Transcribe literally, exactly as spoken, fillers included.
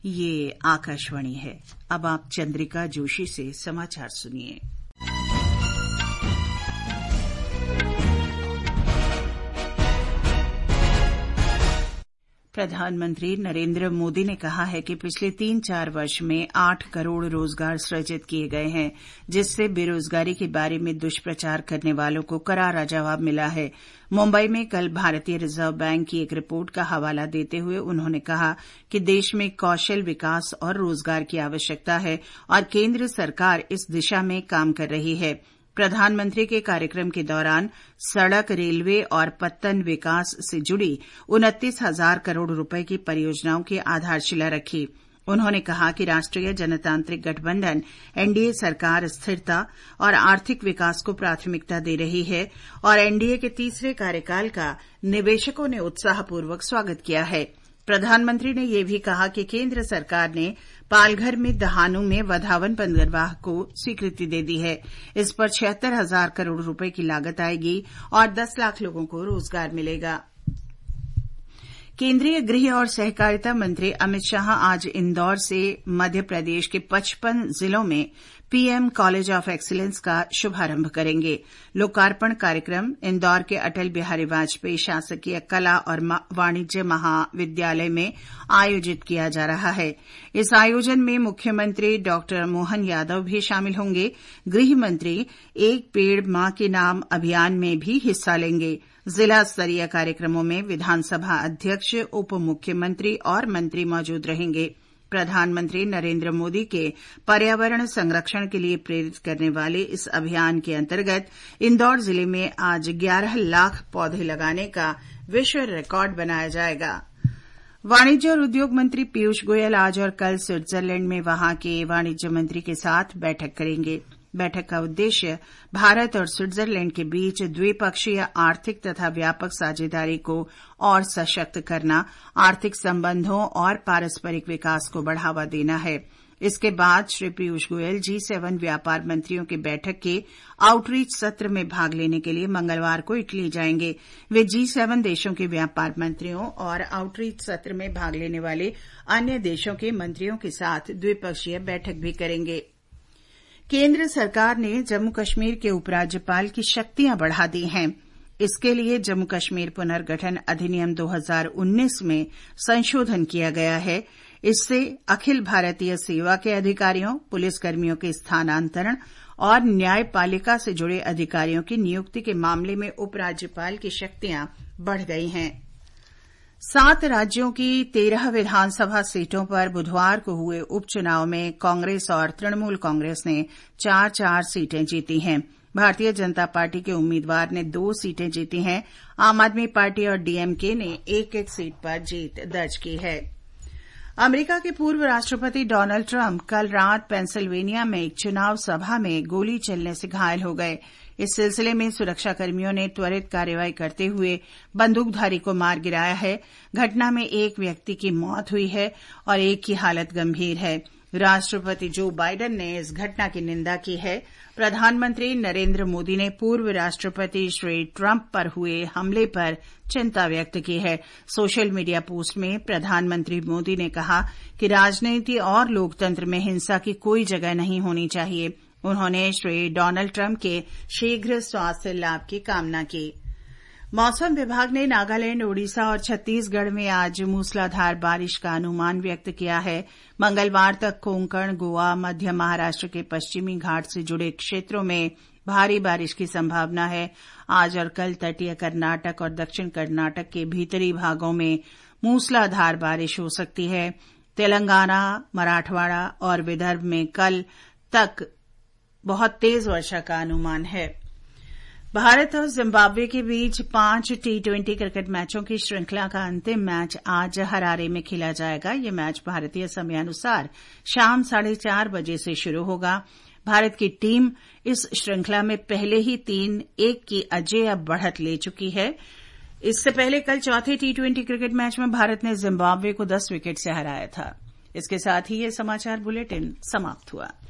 ये आकाशवाणी है। अब आप चंद्रिका जोशी से समाचार सुनिए। प्रधानमंत्री नरेंद्र मोदी ने कहा है कि पिछले तीन चार वर्ष में आठ करोड़ रोजगार सृजित किए गए हैं, जिससे बेरोजगारी के बारे में दुष्प्रचार करने वालों को करारा जवाब मिला है। मुंबई में कल भारतीय रिजर्व बैंक की एक रिपोर्ट का हवाला देते हुए उन्होंने कहा कि देश में कौशल विकास और रोजगार की आवश्यकता है और केंद्र सरकार इस दिशा में काम कर रही है। प्रधानमंत्री के कार्यक्रम के दौरान सड़क, रेलवे और पत्तन विकास से जुड़ी उनतीस हजार करोड़ रुपए की परियोजनाओं की आधारशिला रखी। उन्होंने कहा कि राष्ट्रीय जनतांत्रिक गठबंधन एनडीए सरकार स्थिरता और आर्थिक विकास को प्राथमिकता दे रही है और एनडीए के तीसरे कार्यकाल का निवेशकों ने उत्साहपूर्वक स्वागत किया है। प्रधानमंत्री ने यह भी कहा कि केंद्र सरकार ने पालघर में दहानू में वधावन बंदरगाह को स्वीकृति दे दी है। इस पर छिहत्तर हजार करोड़ रुपए की लागत आएगी और दस लाख लोगों को रोजगार मिलेगा। केंद्रीय गृह और सहकारिता मंत्री अमित शाह आज इंदौर से मध्य प्रदेश के पचपन जिलों में पीएम कॉलेज ऑफ एक्सीलेंस का शुभारंभ करेंगे। लोकार्पण कार्यक्रम इंदौर के अटल बिहारी वाजपेयी शासकीय कला और वाणिज्य महाविद्यालय में आयोजित किया जा रहा है। इस आयोजन में मुख्यमंत्री डॉक्टर मोहन यादव भी शामिल होंगे। गृह मंत्री एक पेड़ मां के नाम अभियान में भी हिस्सा लेंगे। जिला स्तरीय कार्यक्रमों में विधानसभा अध्यक्ष, उप मुख्यमंत्री और मंत्री मौजूद रहेंगे। प्रधानमंत्री नरेंद्र मोदी के पर्यावरण संरक्षण के लिए प्रेरित करने वाले इस अभियान के अंतर्गत इंदौर जिले में आज ग्यारह लाख पौधे लगाने का विश्व रिकॉर्ड बनाया जाएगा। वाणिज्य और उद्योग मंत्री पीयूष गोयल आज और कल स्विट्जरलैंड में वहां के वाणिज्य मंत्री के साथ बैठक करेंगे। बैठक का उद्देश्य भारत और स्विट्जरलैंड के बीच द्विपक्षीय आर्थिक तथा व्यापक साझेदारी को और सशक्त करना, आर्थिक संबंधों और पारस्परिक विकास को बढ़ावा देना है। इसके बाद श्री पीयूष गोयल जी सेवन व्यापार मंत्रियों की बैठक के आउटरीच सत्र में भाग लेने के लिए मंगलवार को इटली जाएंगे। वे जी सेवन देशों के व्यापार मंत्रियों और आउटरीच सत्र में भाग लेने वाले अन्य देशों के मंत्रियों के साथ द्विपक्षीय बैठक भी करेंगे। केंद्र सरकार ने जम्मू कश्मीर के उपराज्यपाल की शक्तियां बढ़ा दी हैं। इसके लिए जम्मू कश्मीर पुनर्गठन अधिनियम दो हजार उन्नीस में संशोधन किया गया है। इससे अखिल भारतीय सेवा के अधिकारियों, पुलिसकर्मियों के स्थानांतरण और न्यायपालिका से जुड़े अधिकारियों की नियुक्ति के मामले में उपराज्यपाल की शक्तियां बढ़ गई हैं। सात राज्यों की तेरह विधानसभा सीटों पर बुधवार को हुए उपचुनाव में कांग्रेस और तृणमूल कांग्रेस ने चार चार सीटें जीती हैं। भारतीय जनता पार्टी के उम्मीदवार ने दो सीटें जीती हैं। आम आदमी पार्टी और डीएमके ने एक एक सीट पर जीत दर्ज की है। अमेरिका के पूर्व राष्ट्रपति डोनाल्ड ट्रंप कल रात पेंसिल्वेनिया में एक चुनाव सभा में गोली चलने से घायल हो गए। इस सिलसिले में सुरक्षाकर्मियों ने त्वरित कार्रवाई करते हुए बंदूकधारी को मार गिराया है। घटना में एक व्यक्ति की मौत हुई है और एक की हालत गंभीर है। राष्ट्रपति जो बाइडेन ने इस घटना की निंदा की है। प्रधानमंत्री नरेंद्र मोदी ने पूर्व राष्ट्रपति श्री ट्रंप पर हुए हमले पर चिंता व्यक्त की है। सोशल मीडिया पोस्ट में प्रधानमंत्री मोदी ने कहा कि राजनीति और लोकतंत्र में हिंसा की कोई जगह नहीं होनी चाहिए। उन्होंने श्री डोनाल्ड ट्रंप के शीघ्र स्वास्थ्य लाभ की कामना की। मौसम विभाग ने नागालैंड, ओडिशा और छत्तीसगढ़ में आज मूसलाधार बारिश का अनुमान व्यक्त किया है। मंगलवार तक कोंकण, गोवा, मध्य महाराष्ट्र के पश्चिमी घाट से जुड़े क्षेत्रों में भारी बारिश की संभावना है। आज और कल तटीय कर्नाटक और दक्षिण कर्नाटक के भीतरी भागों में मूसलाधार बारिश हो सकती है। तेलंगाना, मराठवाड़ा और विदर्भ में कल तक बहुत तेज वर्षा का अनुमान है। भारत और जिम्बाब्वे के बीच पांच टी ट्वेंटी क्रिकेट मैचों की श्रृंखला का अंतिम मैच आज हरारे में खेला जाएगा। यह मैच भारतीय समयानुसार शाम साढ़े चार बजे से शुरू होगा। भारत की टीम इस श्रृंखला में पहले ही तीन एक की अजेय बढ़त ले चुकी है। इससे पहले कल चौथे टी ट्वेंटी क्रिकेट मैच में भारत ने जिम्बाब्वे को दस विकेट से हराया था। इसके साथ ही ये समाचार बुलेटिन समाप्त हुआ।